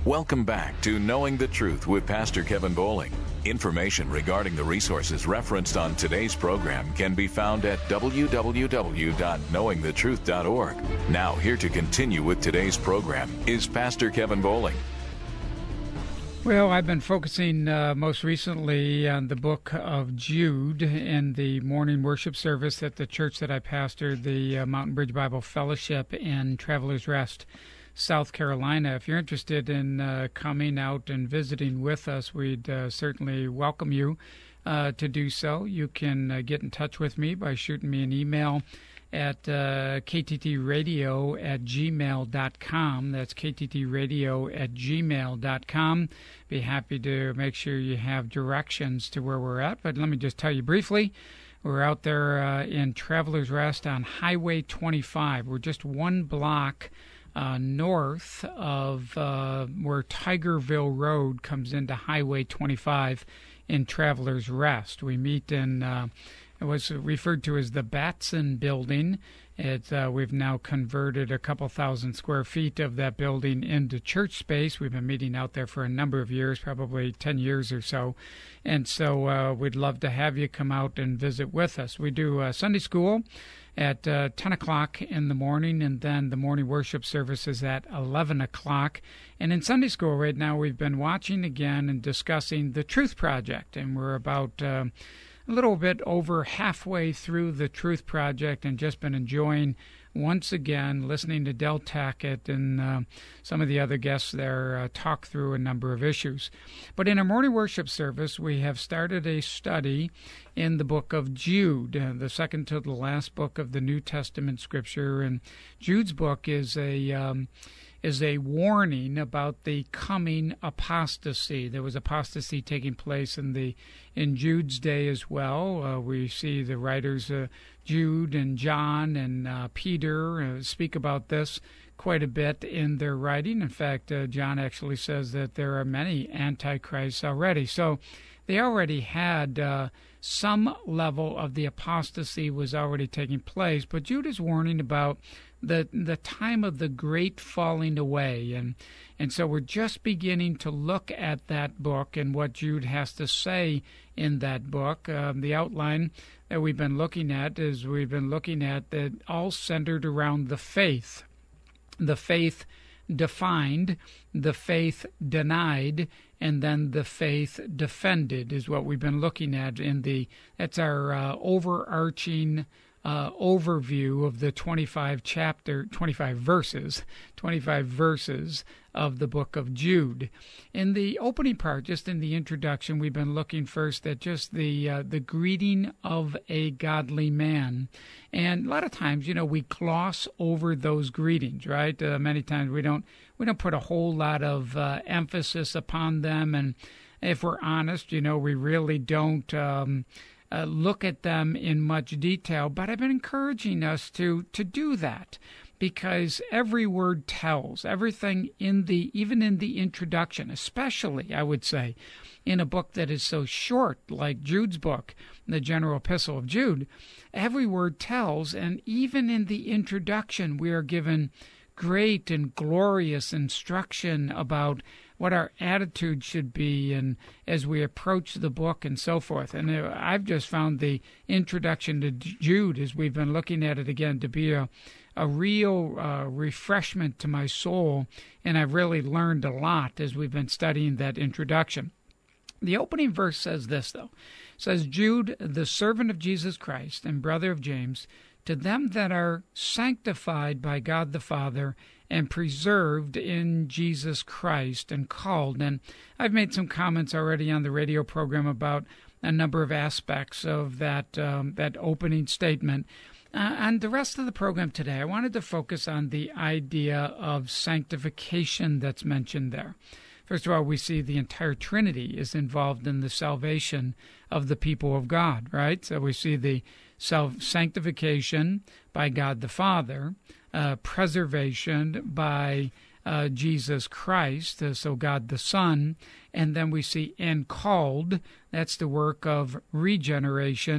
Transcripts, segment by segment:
Welcome back to Knowing the Truth with Pastor Kevin Bowling. Information regarding the resources referenced on today's program can be found at www.knowingthetruth.org. Now, here to continue with today's program is Pastor Kevin Bowling. Well, I've been focusing most recently on the book of Jude in the morning worship service at the church that I pastored, the Mountain Bridge Bible Fellowship in Travelers Rest, South Carolina. If you're interested in coming out and visiting with us, we'd certainly welcome you to do so. You can get in touch with me by shooting me an email at kttradio@gmail.com. That's kttradio@gmail.com. Be happy to make sure you have directions to where we're at. But let me just tell you briefly, we're out there in Travelers Rest on Highway 25. We're just one block north of where Tigerville Road comes into Highway 25 in Travelers Rest. We meet in it was referred to as the Batson Building. We've now converted a couple thousand square feet of that building into church space. We've been meeting out there for a number of years, probably 10 years or so. And so we'd love to have you come out and visit with us. We do Sunday school at 10 o'clock in the morning, and then the morning worship service is at 11 o'clock. And in Sunday school right now, we've been watching again and discussing the Truth Project, and we're about a little bit over halfway through the Truth Project and just been enjoying, once again, listening to Del Tackett and some of the other guests there talk through a number of issues. But in our morning worship service, we have started a study in the book of Jude, the second to the last book of the New Testament Scripture. And Jude's book is a warning about the coming apostasy. There was apostasy taking place in Jude's day as well. We see the writers Jude and John and Peter speak about this quite a bit in their writing. In fact, John actually says that there are many antichrists already. So they already had some level of the apostasy was already taking place. But Jude is warning about the time of the great falling away, and so we're just beginning to look at that book and what Jude has to say in that book. The outline that we've been looking at that all centered around the faith defined, the faith denied, and then the faith defended is what we've been looking at that's our overarching overview of the 25 verses of the book of Jude. In the opening part, just in the introduction, we've been looking first at just the greeting of a godly man. And a lot of times, we gloss over those greetings, right? Many times we don't put a whole lot of emphasis upon them. And if we're honest, we really don't look at them in much detail, but I've been encouraging us to do that, because every word tells. Everything even in the introduction, especially, I would say, in a book that is so short, like Jude's book, the General Epistle of Jude, every word tells, and even in the introduction, we are given great and glorious instruction about what our attitude should be, and as we approach the book and so forth. And I've just found the introduction to Jude, as we've been looking at it again, to be a real refreshment to my soul, and I've really learned a lot as we've been studying that introduction. The opening verse says this, though. It says, Jude, the servant of Jesus Christ and brother of James, to them that are sanctified by God the Father and preserved in Jesus Christ and called. And I've made some comments already on the radio program about a number of aspects of that opening statement. On the rest of the program today, I wanted to focus on the idea of sanctification that's mentioned there. First of all, we see the entire Trinity is involved in the salvation of the people of God, right? So we see the sanctification by God the Father, preservation by Jesus Christ, so God the Son, and then we see and called, that's the work of regeneration,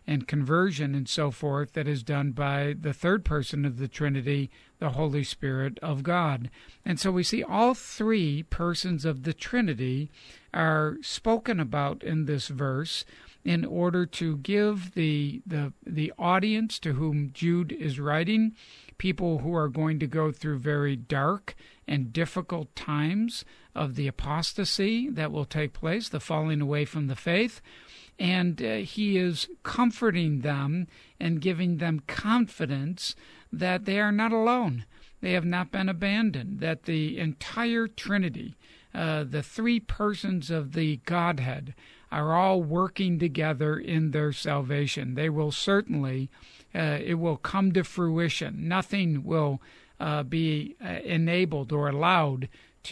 and conversion and so forth that is done by the third person of the Trinity, the Holy Spirit of God. And so we see all three persons of the Trinity are spoken about in this verse in order to give the audience to whom Jude is writing, people who are going to go through very dark and difficult times of the apostasy that will take place, the falling away from the faith. And he is comforting them and giving them confidence that they are not alone. They have not been abandoned, that the entire Trinity, the three persons of the Godhead, are all working together in their salvation. They will certainly, it will come to fruition. Nothing will be enabled or allowed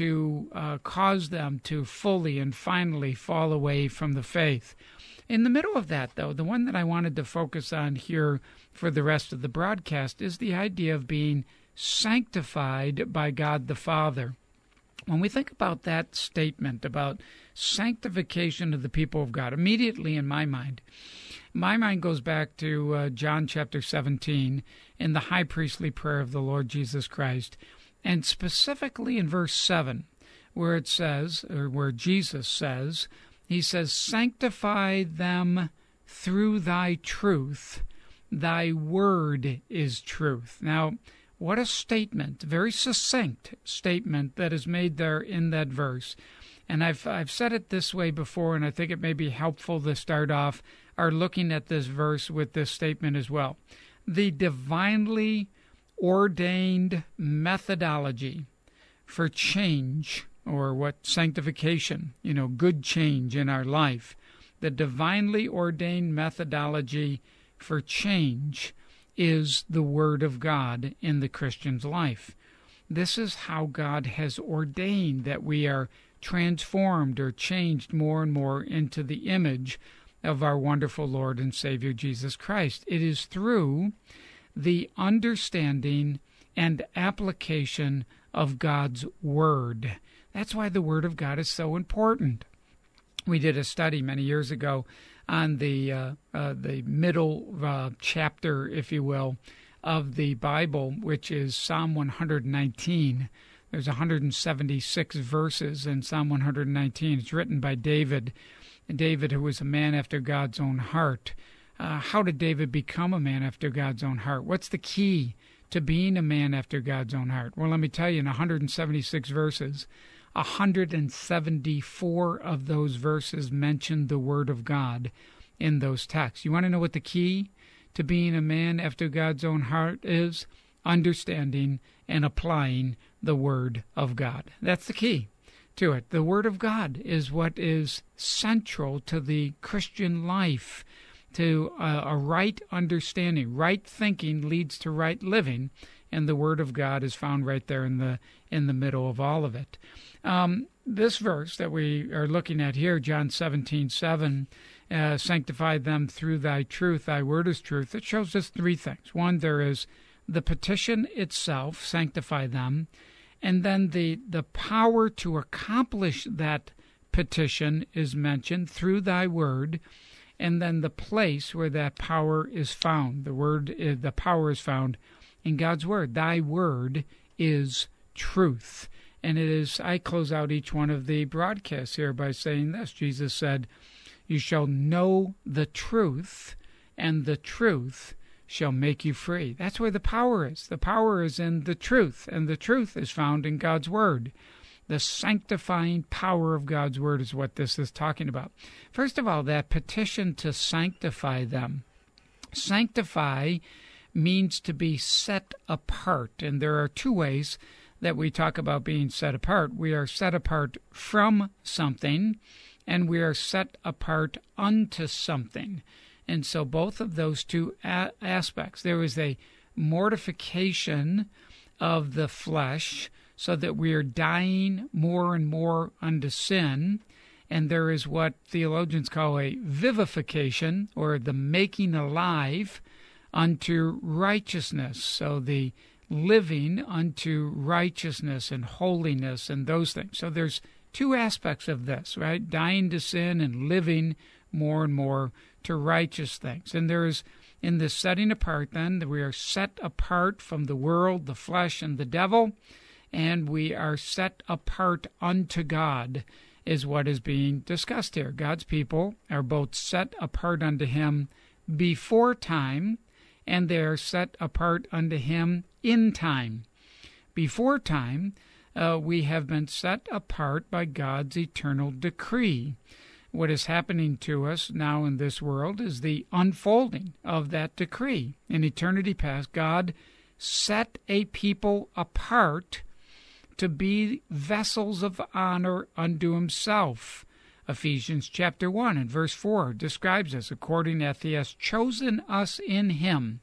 to cause them to fully and finally fall away from the faith. In the middle of that, though, the one that I wanted to focus on here for the rest of the broadcast is the idea of being sanctified by God the Father. When we think about that statement about sanctification of the people of God, immediately in my mind goes back to John chapter 17 in the high priestly prayer of the Lord Jesus Christ, and specifically in verse 7, where it says, or where Jesus says, he says, "Sanctify them through thy truth. Thy word is truth." Now, what a statement, very succinct statement that is made there in that verse. And I've said it this way before, and I think it may be helpful to start off our looking at this verse with this statement as well. The divinely ordained methodology for change, or what sanctification, good change in our life. The divinely ordained methodology for change is the Word of God in the Christian's life. This is how God has ordained that we are transformed or changed more and more into the image of our wonderful Lord and Savior Jesus Christ. It is through the understanding and application of God's Word. That's why the Word of God is so important. We did a study many years ago on the middle chapter, if you will, of the Bible, which is Psalm 119. There's 176 verses in Psalm 119. It's written by David, who was a man after God's own heart. How did David become a man after God's own heart? What's the key to being a man after God's own heart? Well, let me tell you, in 176 verses, 174 of those verses mention the Word of God in those texts. You want to know what the key to being a man after God's own heart is? Understanding and applying the Word of God. That's the key to it. The Word of God is what is central to the Christian life, to a right understanding. Right thinking leads to right living, and the Word of God is found right there in the middle of all of it. This verse that we are looking at here, John 17:7, sanctify them through thy truth, thy word is truth. It shows us three things. One, there is the petition itself, sanctify them, and then the power to accomplish that petition is mentioned through thy word, and then the place where that power is found. The power is found in God's word. Thy word is truth. And it is, I close out each one of the broadcasts here by saying this. Jesus said, "You shall know the truth, and the truth shall make you free." That's where the power is. The power is in the truth, and the truth is found in God's word. The sanctifying power of God's word is what this is talking about. First of all, that petition to sanctify them. Sanctify means to be set apart, and there are two ways that we talk about being set apart. We are set apart from something, and we are set apart unto something. And so both of those two aspects, there is a mortification of the flesh so that we are dying more and more unto sin, and there is what theologians call a vivification, or the making alive unto righteousness. So the living unto righteousness and holiness and those things. So there's two aspects of this, right? Dying to sin and living more and more to righteous things. And there is, in this setting apart then, that we are set apart from the world, the flesh, and the devil, and we are set apart unto God, is what is being discussed here. God's people are both set apart unto him before time, and they are set apart unto him in time. Before time, we have been set apart by God's eternal decree. What is happening to us now in this world is the unfolding of that decree. In eternity past, God set a people apart to be vessels of honor unto himself. Ephesians chapter 1 and verse 4 describes us according as he has chosen us in him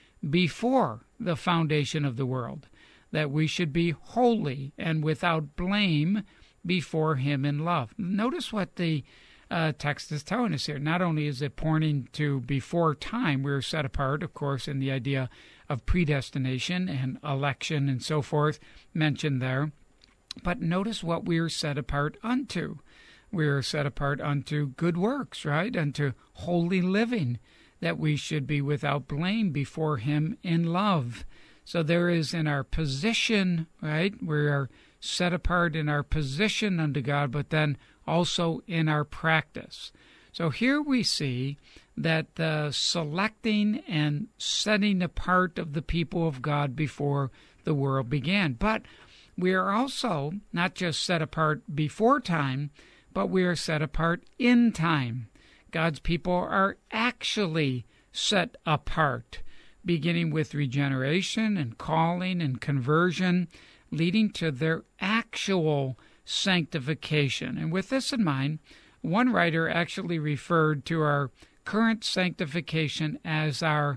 before the foundation of the world, that we should be holy and without blame before him in love. Notice what the text is telling us here. Not only is it pointing to before time, we were set apart, of course, in the idea of predestination and election and so forth mentioned there, but notice what we are set apart unto. We are set apart unto good works, right? Unto holy living, that we should be without blame before him in love. So there is in our position, right? We are set apart in our position unto God, but then also in our practice. So here we see that the selecting and setting apart of the people of God before the world began. But we are also not just set apart before time, but we are set apart in time. God's people are actually set apart, beginning with regeneration and calling and conversion, leading to their actual sanctification. And with this in mind, one writer actually referred to our current sanctification as our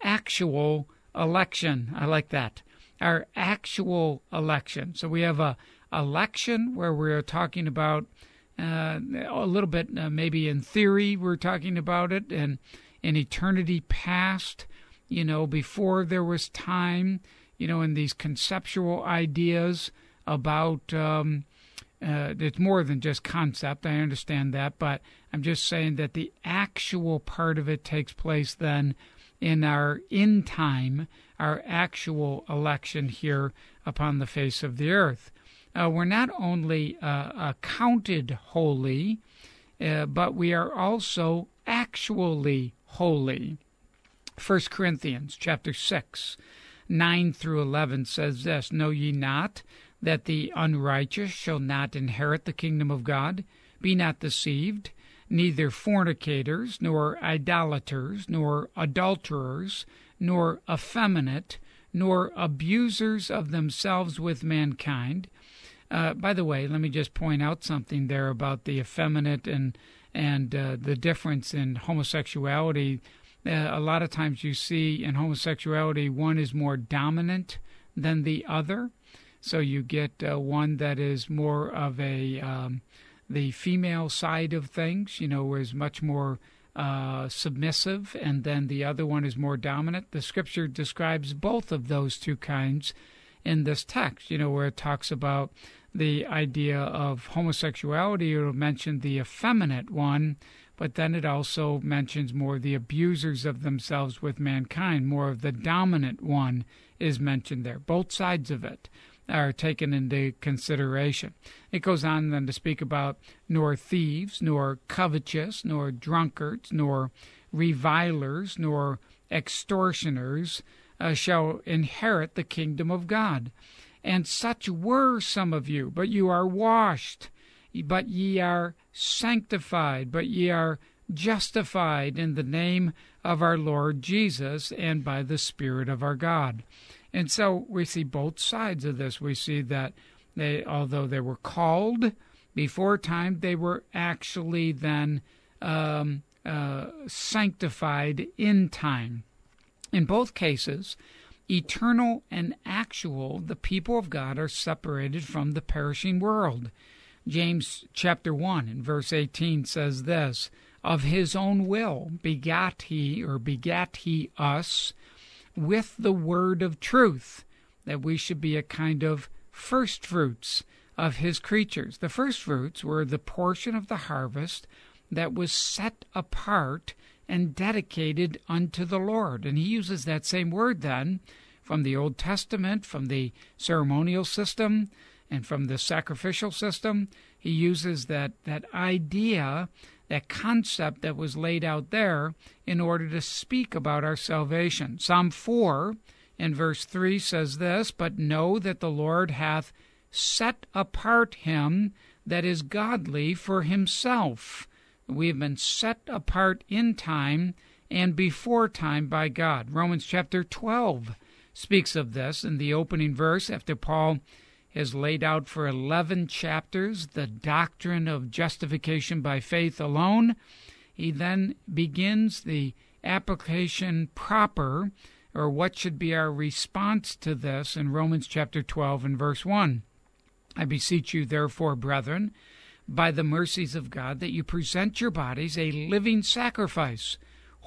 actual election. I like that. Our actual election. So we have a election where we're talking about a little bit, maybe in theory, we're talking about it, and in eternity past, before there was time, in these conceptual ideas about, it's more than just concept, I understand that, but I'm just saying that the actual part of it takes place then in our in time, our actual election here upon the face of the earth. We're not only accounted holy, but we are also actually holy. 1 Corinthians chapter 6, 9 through 11 says this, "Know ye not that the unrighteous shall not inherit the kingdom of God? Be not deceived, neither fornicators, nor idolaters, nor adulterers, nor effeminate, nor abusers of themselves with mankind." By the way, let me just point out something there about the effeminate and the difference in homosexuality. A lot of times you see in homosexuality one is more dominant than the other. So you get one that is more of the female side of things, is much more submissive, and then the other one is more dominant. The Scripture describes both of those two kinds in this text, where it talks about the idea of homosexuality. It'll mention the effeminate one, but then it also mentions more the abusers of themselves with mankind. More of the dominant one is mentioned there. Both sides of it are taken into consideration. It goes on then to speak about nor thieves, nor covetous, nor drunkards, nor revilers, nor extortioners shall inherit the kingdom of God. And such were some of you, but you are washed, but ye are sanctified, but ye are justified in the name of our Lord Jesus and by the Spirit of our God. And so we see both sides of this. We see that although they were called before time, they were actually then sanctified in time. In both cases, eternal and actual, the people of God are separated from the perishing world. James chapter 1 and verse 18 says this, "Of his own will begat he us with the word of truth," that we should be a kind of first fruits of his creatures. The first fruits were the portion of the harvest that was set apart and dedicated unto the Lord. And he uses that same word then from the Old Testament, from the ceremonial system, and from the sacrificial system. He uses that idea, that concept that was laid out there in order to speak about our salvation. Psalm 4 in verse 3 says this, "But know that the Lord hath set apart him that is godly for himself." We have been set apart in time and before time by God. Romans chapter 12 speaks of this in the opening verse after Paul has laid out for 11 chapters the doctrine of justification by faith alone. He then begins the application proper, or what should be our response to this, in Romans chapter 12 and verse 1. "I beseech you, therefore, brethren, by the mercies of God, that you present your bodies a living sacrifice,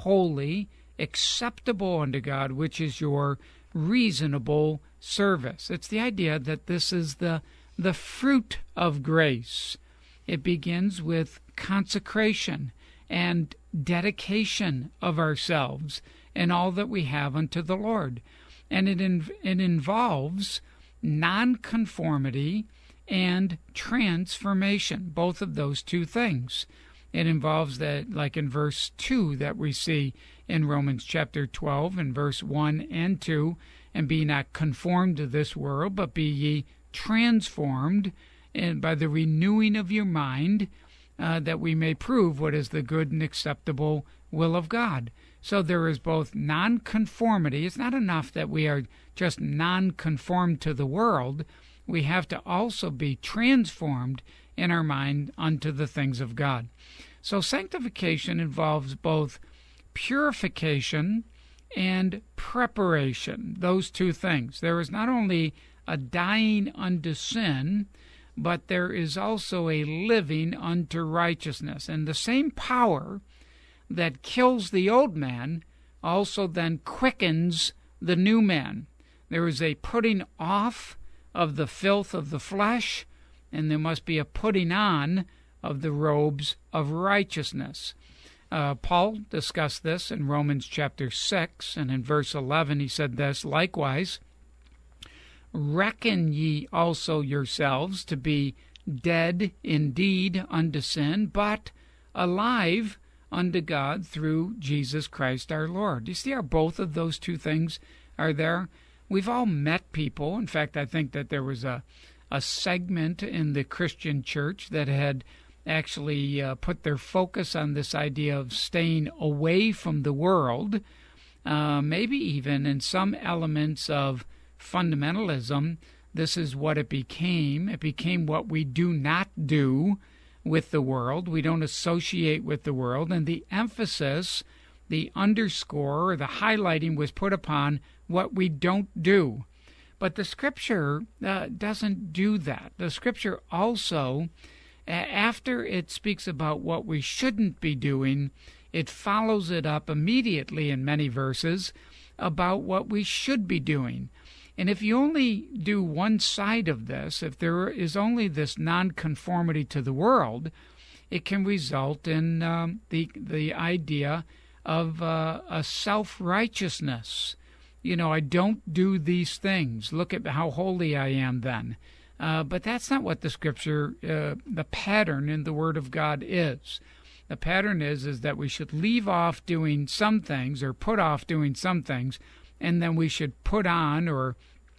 holy, acceptable unto God, which is your reasonable service." It's the idea that this is the fruit of grace. It begins with consecration and dedication of ourselves and all that we have unto the Lord. And it involves nonconformity and transformation, both of those two things. It involves that, like in verse 2 that we see in Romans chapter 12 and verse 1 and 2, "And be not conformed to this world, but be ye transformed by the renewing of your mind, that we may prove what is the good and acceptable will of God." So there is both nonconformity. It's not enough that we are just nonconformed to the world. We have to also be transformed in our mind unto the things of God. So sanctification involves both purification and preparation, those two things. There is not only a dying unto sin, but there is also a living unto righteousness. And the same power that kills the old man also then quickens the new man. There is a putting off of the filth of the flesh, and there must be a putting on of the robes of righteousness. Paul discussed this in Romans chapter 6, and in verse 11 he said this, "Likewise, reckon ye also yourselves to be dead indeed unto sin, but alive unto God through Jesus Christ our Lord." You see how both of those two things are there? We've all met people. In fact, I think that there was a segment in the Christian church that had actually put their focus on this idea of staying away from the world, maybe even in some elements of fundamentalism. This is what it became. It became what we do not do with the world. We don't associate with the world, and the emphasis, the underscore, or the highlighting was put upon what we don't do. But the Scripture doesn't do that. The Scripture also, after it speaks about what we shouldn't be doing, it follows it up immediately in many verses about what we should be doing. And if you only do one side of this, if there is only this nonconformity to the world, it can result in the idea of a self-righteousness. You know, I don't do these things. Look at how holy I am then. But that's not what the Scripture, the pattern in the Word of God is. The pattern is that we should leave off doing some things or put off doing some things, and then we should put on or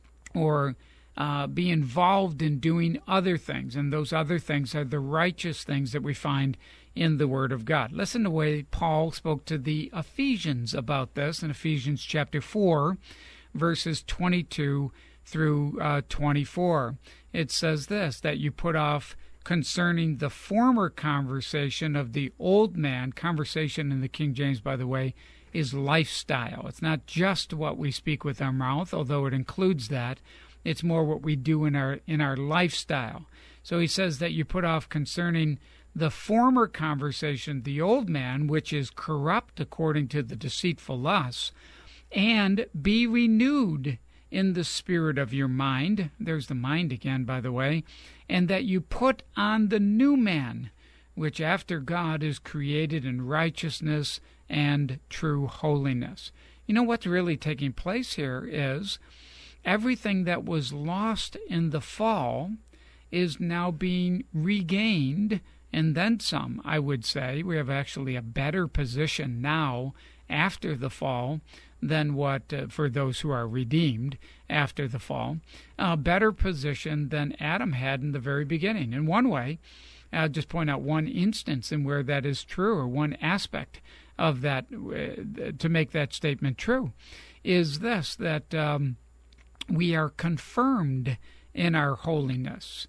be involved in doing other things. And those other things are the righteous things that we find in the Word of God. Listen to the way Paul spoke to the Ephesians about this in Ephesians chapter 4, verses 22 through 24. It says this, that you put off concerning the former conversation of the old man. Conversation in the King James, by the way, is lifestyle. It's not just what we speak with our mouth, although it includes that. It's more what we do in our lifestyle. So he says that you put off concerning the former conversation, the old man, which is corrupt according to the deceitful lusts, and be renewed in the spirit of your mind. There's the mind again, by the way. And that you put on the new man, which after God is created in righteousness and true holiness. You know what's really taking place here is everything that was lost in the fall is now being regained, and then some, I would say. We have actually a better position now after the fall than what, for those who are redeemed after the fall, a better position than Adam had in the very beginning. In one way, I'll just point out one instance in where that is true, or one aspect of that, to make that statement true, is this, that we are confirmed in our holiness.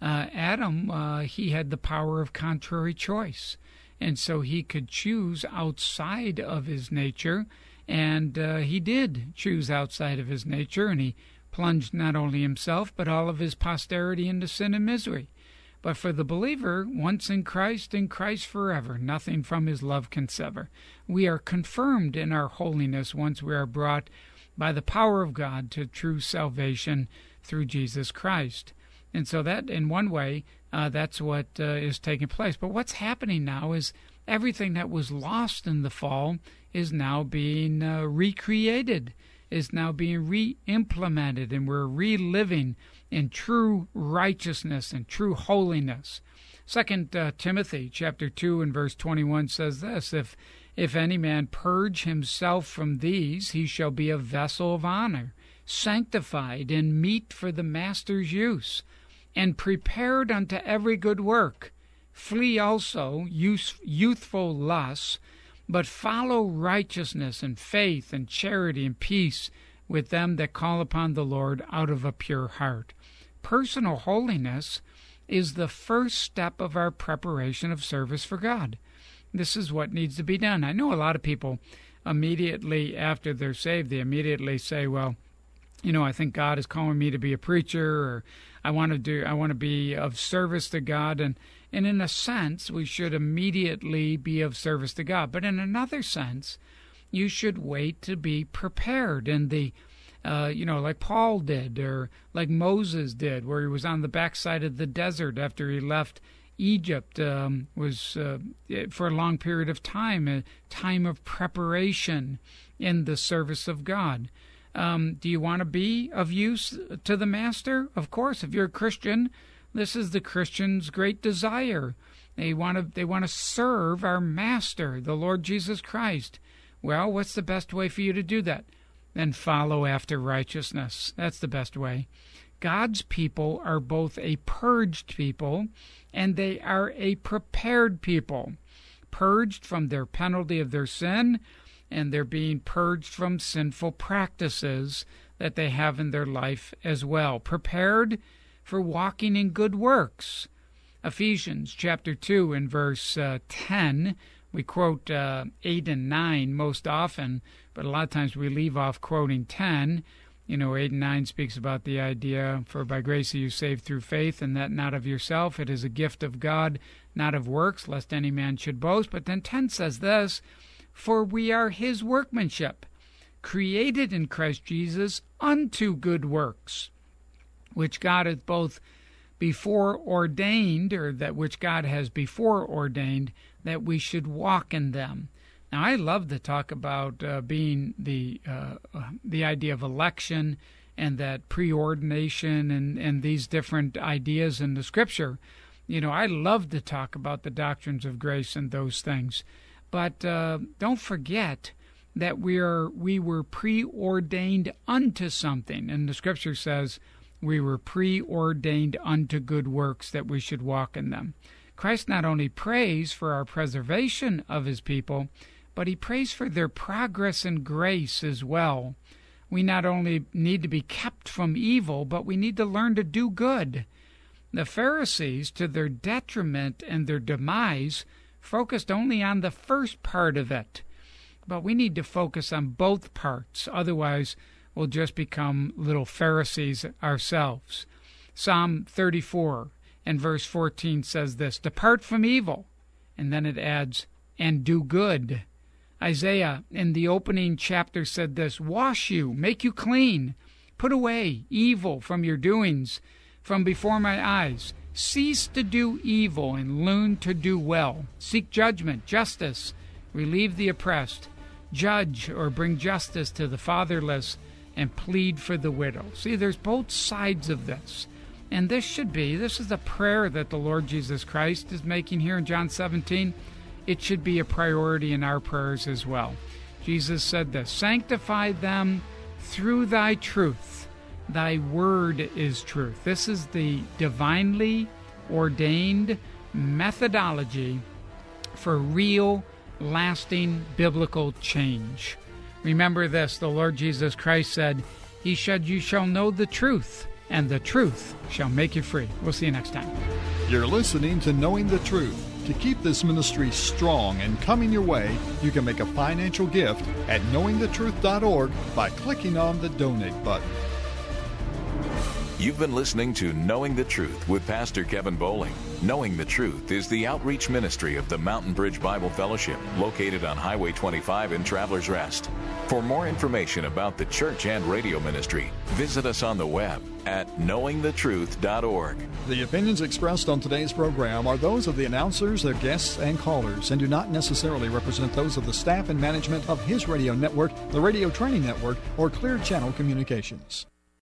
Adam, he had the power of contrary choice, and so he could choose outside of his nature, and he did choose outside of his nature, and he plunged not only himself but all of his posterity into sin and misery. But for the believer, once in Christ forever, nothing from his love can sever. We are confirmed in our holiness once we are brought by the power of God to true salvation through Jesus Christ. And so that, in one way, that's what is taking place. But what's happening now is everything that was lost in the fall is now being recreated, is now being re-implemented, and we're reliving in true righteousness and true holiness. 2 Timothy chapter 2 and verse 21 says this, If any man purge himself from these, he shall be a vessel of honor, sanctified and meet for the master's use, and prepared unto every good work. Flee also youthful lusts, but follow righteousness and faith and charity and peace with them that call upon the Lord out of a pure heart. Personal holiness is the first step of our preparation of service for God. This is what needs to be done. I know a lot of people immediately after they're saved, they immediately say, well, I think God is calling me to be a preacher, or I want to be of service to God, and in a sense, we should immediately be of service to God. But in another sense, you should wait to be prepared in the, like Paul did, or like Moses did, where he was on the backside of the desert after he left Egypt, was for a long period of time, a time of preparation in the service of God. Do you want to be of use to the Master? Of course, if you're a Christian, this is the Christian's great desire. They want to serve our Master, the Lord Jesus Christ. Well, what's the best way for you to do that? Then follow after righteousness. That's the best way. God's people are both a purged people and they are a prepared people. Purged from their penalty of their sin, and they're being purged from sinful practices that they have in their life as well. Prepared for walking in good works. Ephesians chapter 2 and verse 10, we quote 8 and 9 most often, but a lot of times we leave off quoting 10. 8 and 9 speaks about the idea, for by grace are you saved through faith, and that not of yourself. It is a gift of God, not of works, lest any man should boast. But then 10 says this, for we are his workmanship, created in Christ Jesus unto good works, which God hath both before ordained, or that which God has before ordained, that we should walk in them. Now, I love to talk about being the idea of election and that preordination and these different ideas in the Scripture. I love to talk about the doctrines of grace and those things. But don't forget that we were preordained unto something. And the Scripture says we were preordained unto good works, that we should walk in them. Christ not only prays for our preservation of his people, but he prays for their progress in grace as well. We not only need to be kept from evil, but we need to learn to do good. The Pharisees, to their detriment and their demise, focused only on the first part of it. But we need to focus on both parts. Otherwise, we'll just become little Pharisees ourselves. Psalm 34 and verse 14 says this, depart from evil. And then it adds, and do good. Isaiah in the opening chapter said this, wash you, make you clean. Put away evil from your doings, from before my eyes. Cease to do evil and learn to do well. Seek judgment, justice, relieve the oppressed, judge or bring justice to the fatherless, and plead for the widow. See, there's both sides of this. And this is the prayer that the Lord Jesus Christ is making here in John 17. It should be a priority in our prayers as well. Jesus said this, sanctify them through thy truth. Thy word is truth. This is the divinely ordained methodology for real, lasting biblical change. Remember this, the Lord Jesus Christ said, you shall know the truth, and the truth shall make you free. We'll see you next time. You're listening to Knowing the Truth. To keep this ministry strong and coming your way, you can make a financial gift at knowingthetruth.org by clicking on the donate button. You've been listening to Knowing the Truth with Pastor Kevin Bowling. Knowing the Truth is the outreach ministry of the Mountain Bridge Bible Fellowship, located on Highway 25 in Travelers Rest. For more information about the church and radio ministry, visit us on the web at knowingthetruth.org. The opinions expressed on today's program are those of the announcers, their guests, and callers, and do not necessarily represent those of the staff and management of His Radio Network, the Radio Training Network, or Clear Channel Communications.